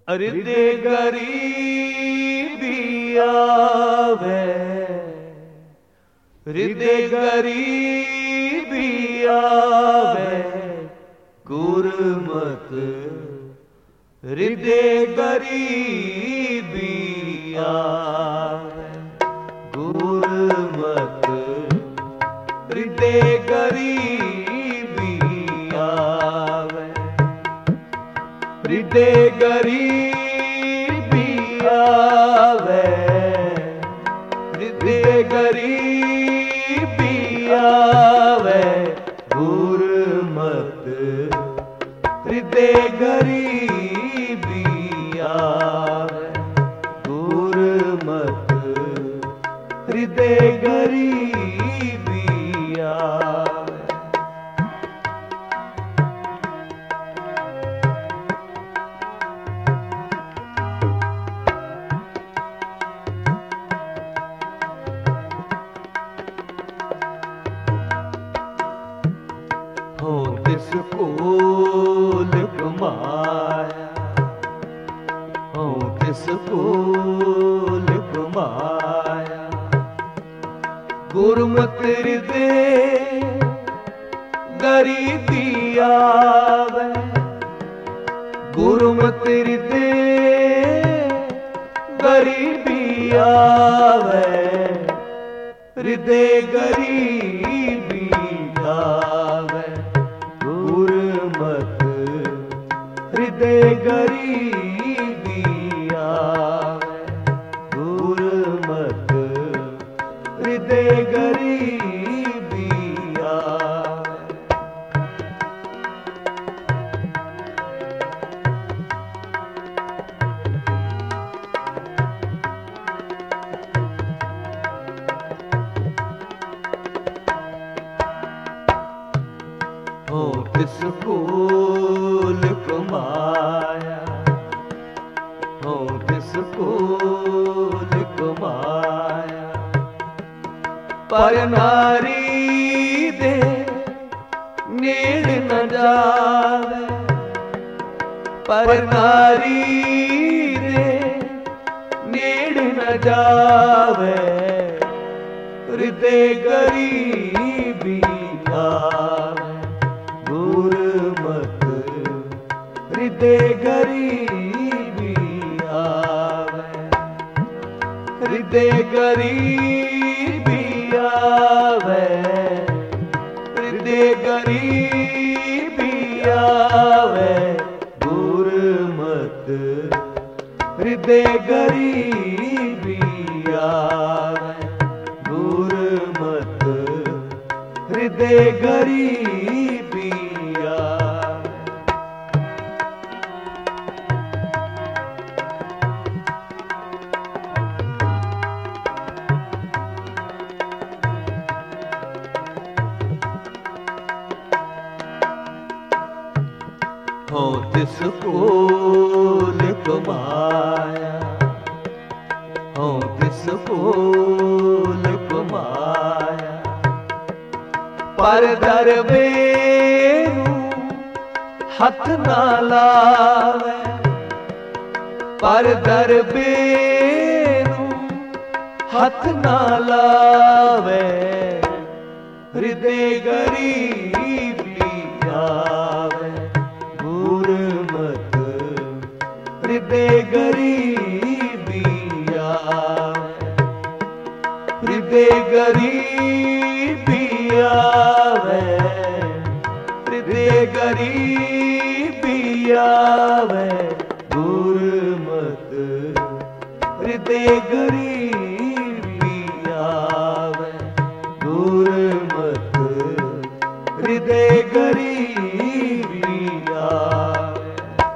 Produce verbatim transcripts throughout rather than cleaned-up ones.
अरे दे गरीबी आवे, हृदय गरीबी आवे, गुरमत हृदय गरीबी आवे, गुरमत हृदय गरीबी आवे, हृदय गरीबी आवे, हृदय गरीबी आवे, गुरमत हृदय गरीबी आवे, गुरमत हृदय गरीबी आवे। हो तिस कोल कमाया, हो तिस कोल कमाया, गुरमत हृदय गरीबी आवे, गुरमत हृदय गरीबी आवे, हृदय गरीबी आवे, गुरमत हृदय गरीबी आवे, गुरमत हृदय गरीबी आवे। हो तिस कोल कमाया, हो तिस कोल कमाया, पर नारी दे नेड़ न जावे, पर नारी दे नेड़ न जावे, हृदय गरीबी आवे, गुरमत हृदय गरीबी आवे, हृदय गरीबी आवे, हृदय गरीबी आवे, गुरमत हृदय गरीबी आवे, गुरमत हृदय गरीबी आवे। हो तिस कोल कमाया, हो तिस कोल कमाया, पर दरबेरू हथ ना लावे, पर दरबेरू हथ ना लावे, हृदय गरीबी आवे, गुरमत हृदय गरीबी आवे, हृदय गरीबी आवे, हृदय गरीबी आवे, गुरमत हृदय गरीबी आवे, गुरमत हृदय गरीबी आवे।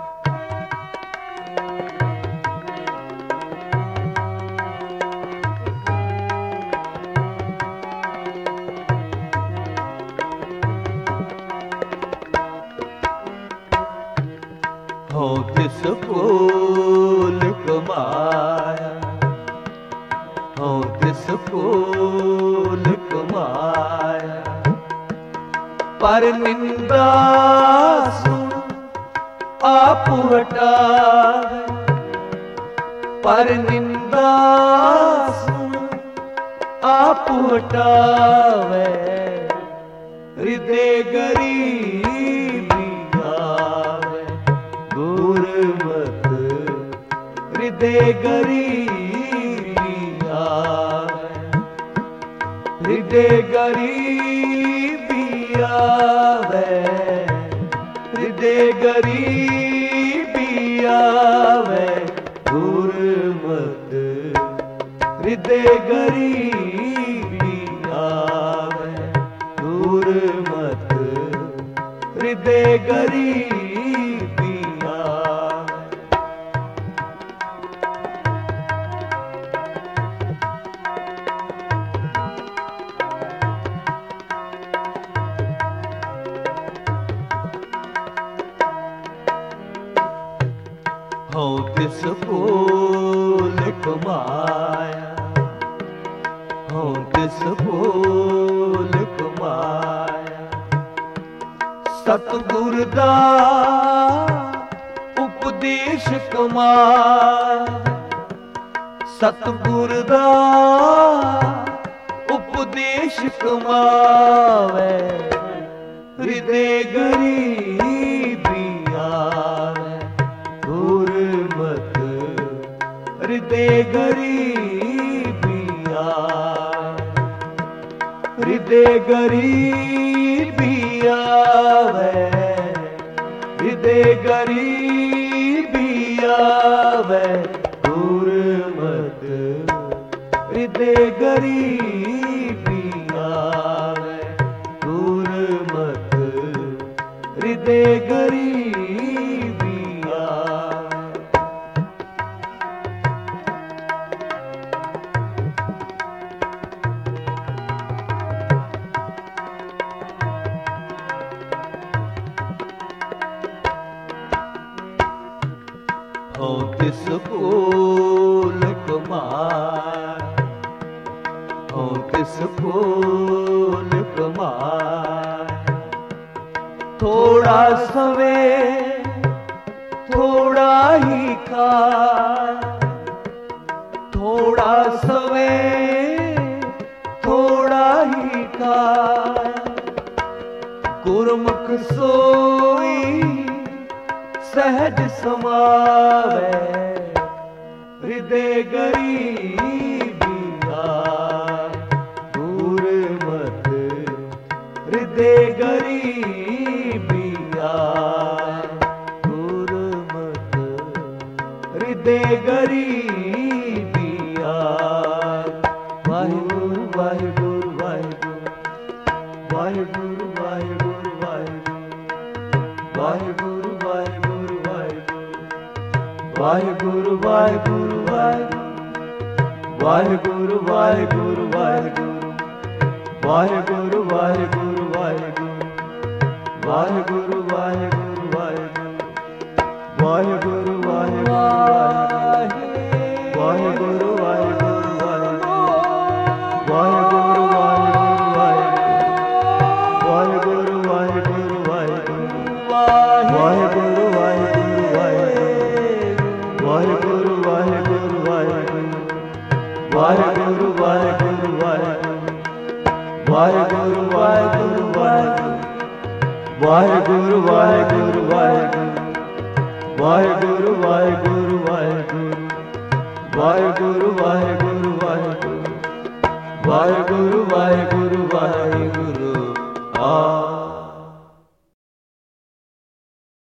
हो तिस कोल कमाया, हो तिस कोल कमाया, पर निंदा सुन आप हटावे, ਪਰ ਨਿੰਦਾ ਸੁਣ ਆਪ ਹਟਾਵੇ, ਹਿਰਦੇ ਗਰੀਬੀ ਆਵੇ ਗੁਰਮਤਿ, ਹਿਰਦੇ ਗਰੀਬੀ ਆਵੇ, ਹਿਰਦੇ ਗਰੀਬੀ ਆਵੇ, ਹਿਰਦੇ ਗਰੀਬੀ ਆਵੇ ਗੁਰਮਤਿ, ਹਿਰਦੇ ਗਰੀਬੀ ਆਵੇ ਗੁਰਮਤਿ, ਹਿਰਦੇ ਗਰੀਬੀ ਆਵੇ। ਹਉ ਤਿਸ ਭੂਲ ਕਮਾਇਆ, ਹਉ ਤਿਸ ਭੂਲ ਕਮਾਇਆ, ਸਤਿਗੁਰ ਦਾ ਉਪਦੇਸ਼ ਕਮਾਇਆ, ਸਤਿਗੁਰ ਦਾ ਉਪਦੇਸ਼ ਕਮਾਵੇ, ਹਿਰਦੇ ਗਰੀਬੀ ਆਵੇ ਗੁਰਮਤਿ, ਹਿਰਦੇ ਗਰੀਬੀ ਆਵੇ, ਹਿਰਦੇ ਗਰੀਬੀ ਆਵੇ, ਹਿਰਦੇ ਗਰੀਬੀ ਆਵੇ ਗੁਰਮਤਿ, ਹਿਰਦੇ ਗਰੀਬੀ ਆਵੇ ਗੁਰਮਤਿ, ਹਿਰਦੇ ਗਰੀਬੀ ਆਵੇ। ਹਉ ਤਿਸ ਭੂਲ ਕਮਾਇਆ, ਹਉ ਤਿਸ ਭੂਲ ਕਮਾਇਆ, ਥੋੜਾ ਸਵੇ ਥੋੜਾ ਹੀ ਖਾਇਆ, ਥੋੜਾ ਸਵੇ ਥੋੜਾ ਹੀ ਖਾਇਆ, ਗੁਰਮੁਖ ਸੋਈ ਸਹਿਜ ਸਮਾਵੇ, ਹਿਰਦੇ ਗਰੀਬੀ ਆਵੇ ਗੁਰਮਤਿ, ਹਿਰਦੇ ਗਰੀਬੀ ਆਵੇ ਗੁਰਮਤਿ, ਹਿਰਦੇ ਗਰੀਬੀ ਆਵੇ। ਵਾਹਿਗੁਰੂ ਵਾਹਿਗੁਰੂ ਵਾਹਿਗੁਰੂ, ਵਾਹਿਗੁਰੂ ਵਾਹਿਗੁਰੂ ਵਾਹਿਗੁਰੂ, ਵਾਹਿਗੁਰੂ ਵਾਹਿਗੁਰੂ ਵਾਹਿਗੁਰੂ, ਵਾਹਿਗੁਰੂ ਵਾਹਿਗੁਰੂ ਵਾਹਿਗੁਰੂ, ਵਾਹਿਗੁਰੂ ਵਾਹਿਗੁਰੂ ਵਾਹਿਗੁਰੂ, ਵਾਹਿਗੁਰੂ ਵਾਹਿਗੁਰੂ ਵਾਹਿਗੁਰੂ, ਵਾਹਿਗੁਰੂ ਵਾਹਿਗੁਰੂ ਵਾਹਿਗੁਰੂ, ਵਾਹਿਗੁਰੂ ਵਾਹਿਗੁਰੂ ਵਾਹਿਗੁਰੂ, ਵਾਹਿਗੁਰੂ ਵਾਹਿਗੁਰੂ ਵਾਹਿਗੁਰੂ, ਵਾਹਿਗੁਰੂ ਵਾਹਿਗੁਰੂ ਵਾਹਿਗੁਰੂ, ਵਾਹਿਗੁਰੂ ਵਾਹਿਗੁਰੂ ਵਾਹਿਗੁਰੂ, ਵਾਹਿਗੁਰੂ ਵਾਹਿਗੁਰੂ ਵਾਹਿਗੁਰੂ, ਵਾਹਿਗੁਰੂ ਵਾਹਿਗੁਰੂ ਵਾਹਿਗੁਰੂ, ਵਾਹਿਗੁਰੂ ਵਾਹਿਗੁਰੂ ਵਾਹਿਗੁਰੂ, ਵਾਹਿਗੁਰੂ ਵਾਹਿਗੁਰੂ ਵਾਹਿਗੁਰੂ, ਵਾਹਿਗੁਰੂ ਵਾਹਿਗੁਰੂ ਵਾਹਿਗੁਰੂ, ਵਾਹਿਗੁਰੂ ਵਾਹਿਗੁਰੂ ਵਾਹਿਗੁਰੂ। ਆ